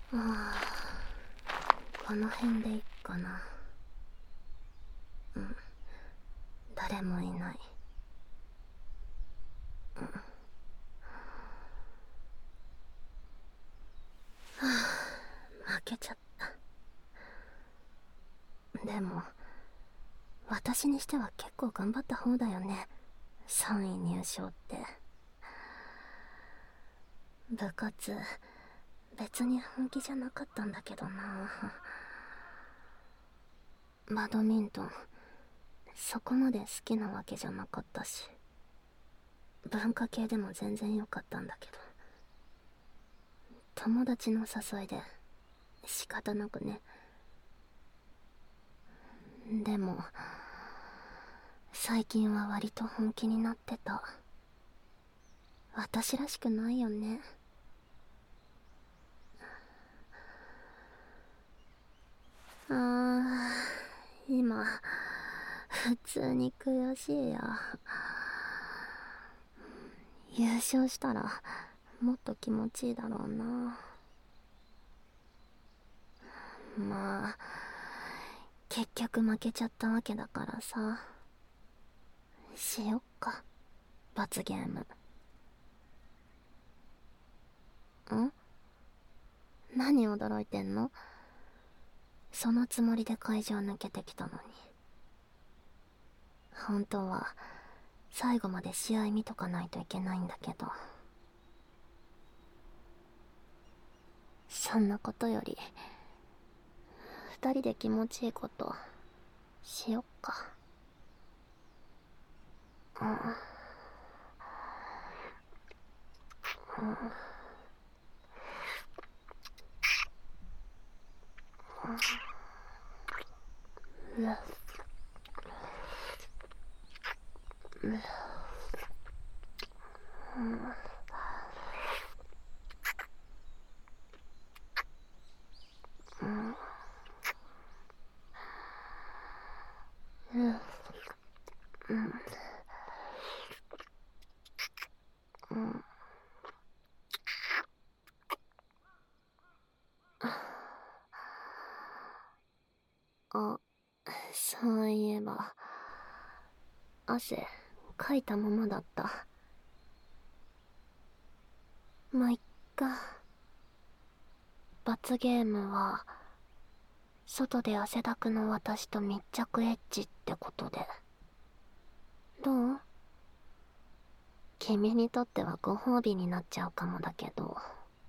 この辺でいっかな。誰もいない。負けちゃった。でも私にしては結構頑張った方だよね、3位入賞って。部活別に本気じゃなかったんだけどな。バドミントンそこまで好きなわけじゃなかったし、文化系でも全然良かったんだけど、友達の誘いで仕方なくね。でも最近は割と本気になってた。私らしくないよね。今普通に悔しいや。優勝したらもっと気持ちいいだろうな。まあ結局負けちゃったわけだからさ、しよっか、罰ゲーム。何驚いてんの？そのつもりで会場抜けてきたのに。本当は最後まで試合見とかないといけないんだけど、そんなことより二人で気持ちいいことしよっか。あ、そういえば汗かいたままだった。まあ、いっか。罰ゲームは外で汗だくの私と密着エッチってことで。どう？君にとってはご褒美になっちゃうかもだけど。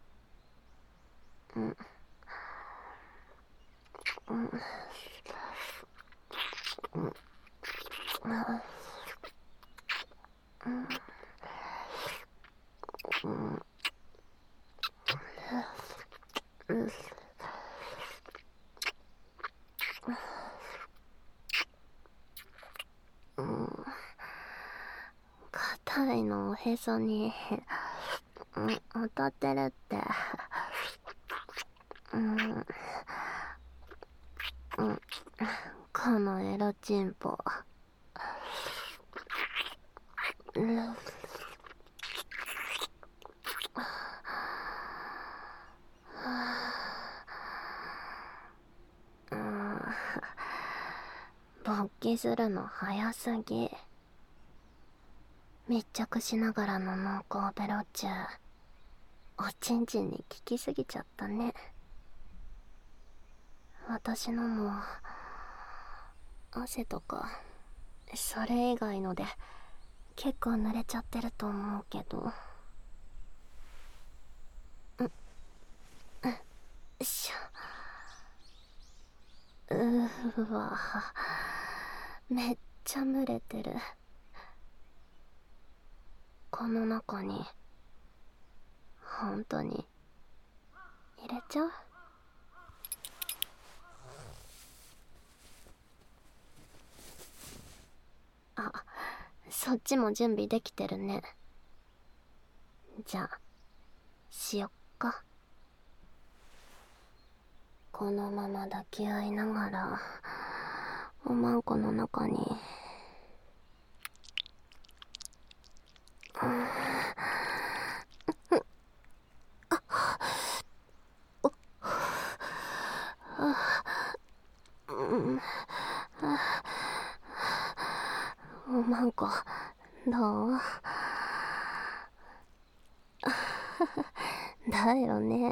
硬いのおへそに当たってるって。このエロチンポ。勃起するの早すぎ。密着しながらの濃厚ベロチュー、おちんちんに効きすぎちゃったね。私のも汗とかそれ以外ので結構濡れちゃってると思うけど。よいしょ。わ、めっちゃ蒸れてる。この中に本当に入れちゃう？あ、そっちも準備できてるね。じゃあしよっか。このまま抱き合いながらおまんこの中におまんこ、どう？だよね。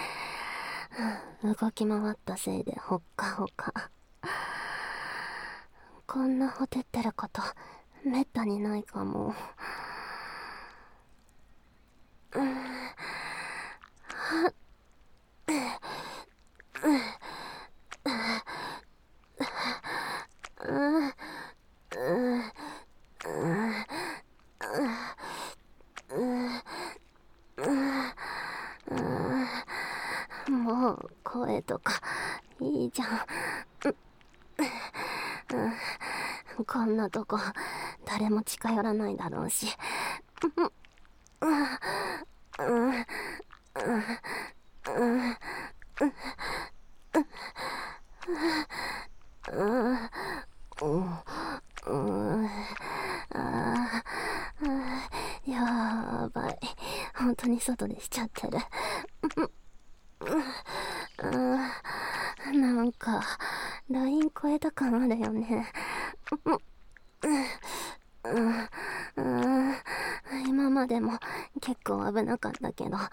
動き回ったせいでほっかほか。こんなほてってることめったにないかも。もう声とかいいじゃん。こんなとこ誰も近寄らないだろうし。やばい、本当に外でしちゃってる。なんかライン超えた感あるよね。今までも結構危なかったけど。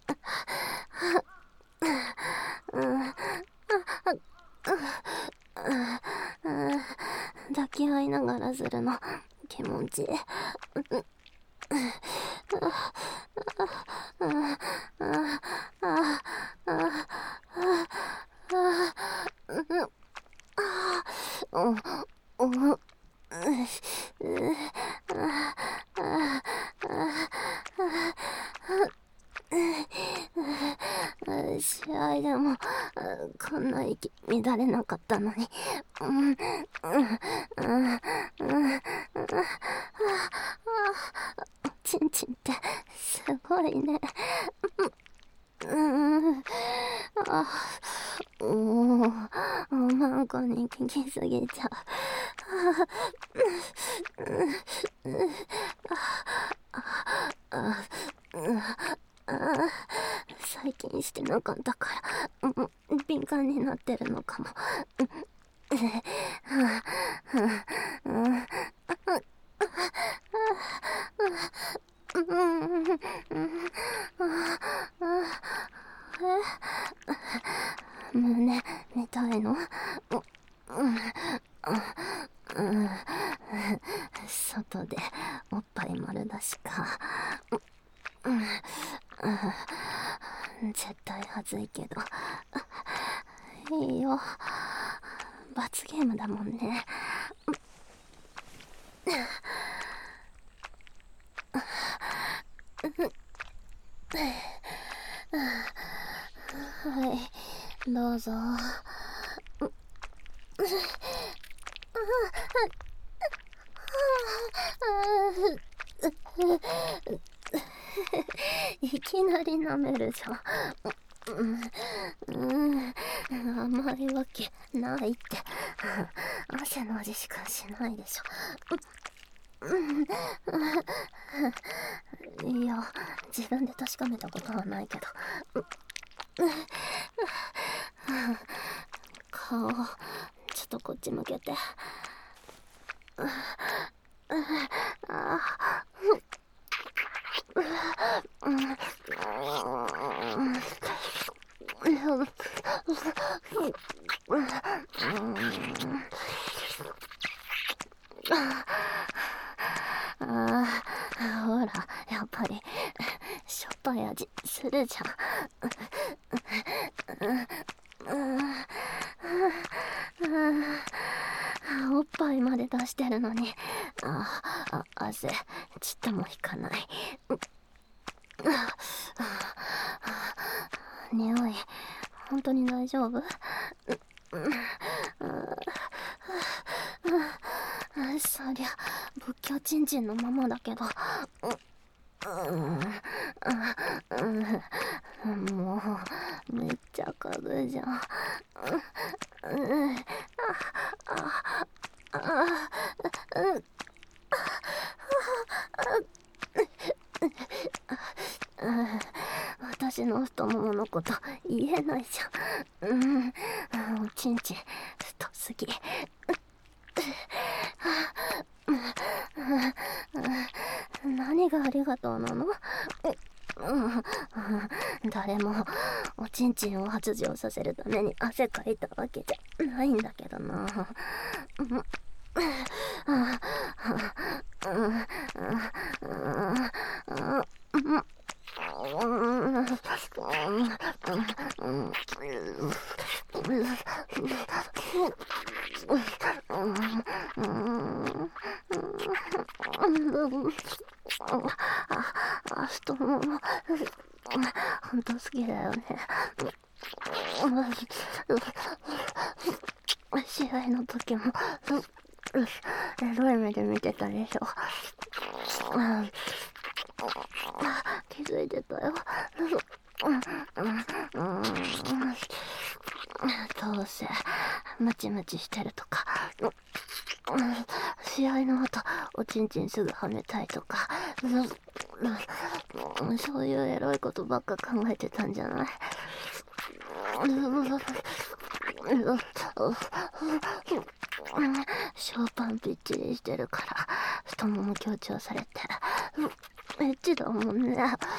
抱き合いながらするの気持ちいい。試合でもこんな息乱れなかったのに。ちんちんってすごいね。おまんこに聞きすぎちゃう。最近してなかったから敏感になってるのかも。胸見たいの？外でおっぱい丸出しか。絶対はずいけどいいよ、罰ゲームだもんね。はい、どうぞ。いきなり舐めるじゃん。甘いわけないって。汗の味しかしないでしょ。いや、自分で確かめたことはないけど。顔、ちょっとこっち向けて。ほら、やっぱりしょっぱい味するじゃん。おっぱいまで出してるのに汗ちっとも引かない。匂い本当に大丈夫？そりゃ仏教ちんちんのままだけど。もうめっちゃかぶじゃん。私の太もものこと言えないじゃん。おちんちん太すぎ。 がありがとうなの？誰もおちんちんを発情させるために汗かいたわけじゃないんだけどな。太ももほんと好きだよね。試合の時もエロい目で見てたでしょ。気づいてたよ。どうせムチムチしてるとか、試合の後おちんちんすぐはめたいとか、そういうエロいことばっか考えてたんじゃない？ショーパンぴっちりしてるから太もも強調されてエッチだもんね。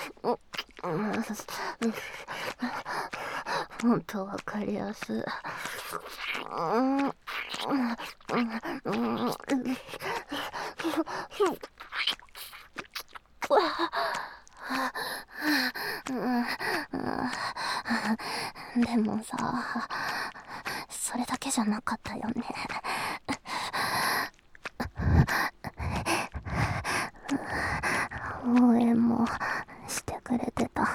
ほんとわかりやすい。でもさ、それだけじゃなかったよね。応援もしてくれてた。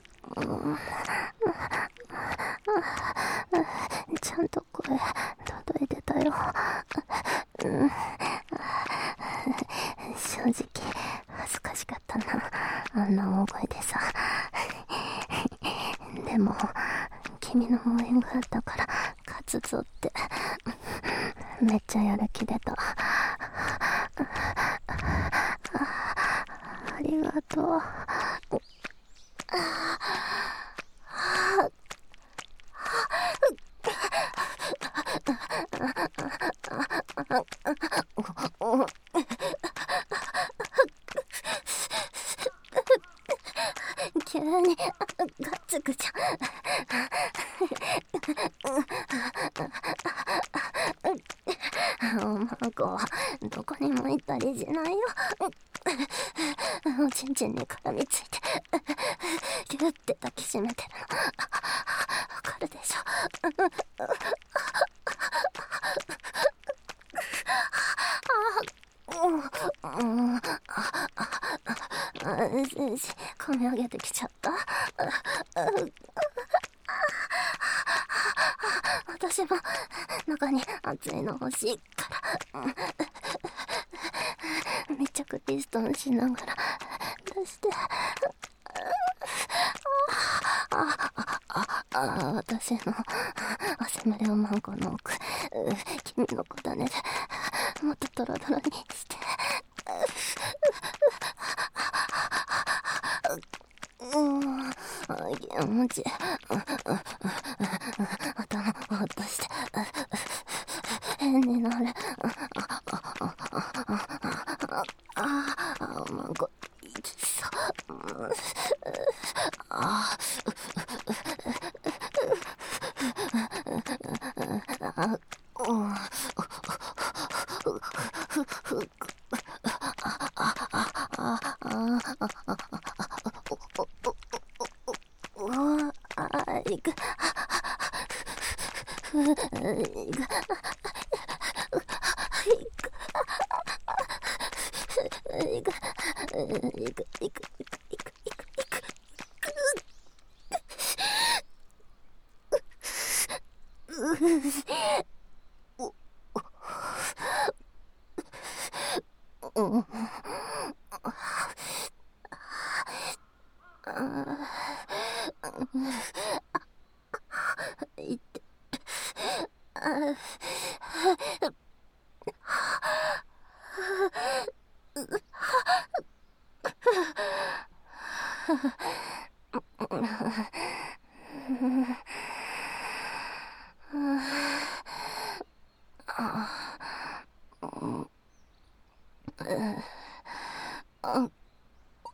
ちゃんと声届いてたよ。正直恥ずかしかったな、あんな大声でさ。でも君の応援があったから勝つぞってめっちゃやる気出た。ありがとう。急にがっつくじゃん。おまんこはどこにも行ったりしないよ。おちんちんに絡みついてギュッて抱きしめてるのわかるでしょ。込み上げてきちゃった。私も中に熱いの欲しいから密着ピストンしながら出して。私の汗濡れおまんこの奥、君の小種でもっとドロドロにして気持ちいい。頭を落として変になる。おまんこいいそう。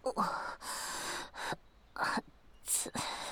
あつ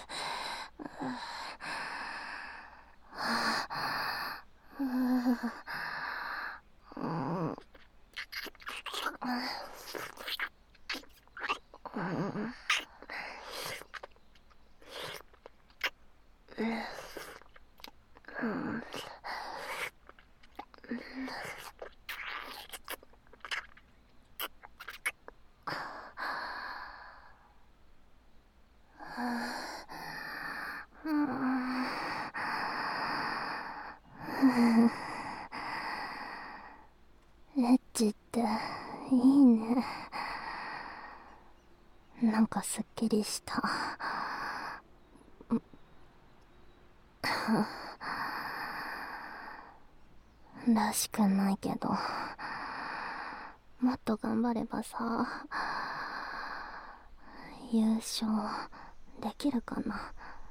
エッチっていいね。なんかすっきりした。らしくないけど、もっと頑張ればさ、優勝できるかな。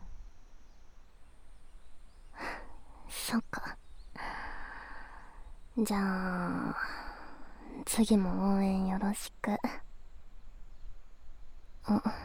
そっか。じゃあ次も応援よろしく。